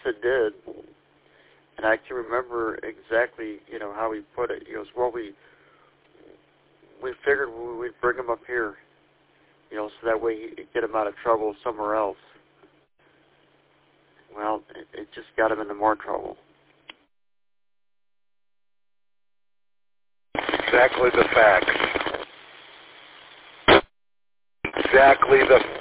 it did. And I can remember exactly, how he put it. He goes, well, we figured we'd bring him up here, so that way he'd get him out of trouble somewhere else. Well, it just got him into more trouble. Exactly the facts. Exactly the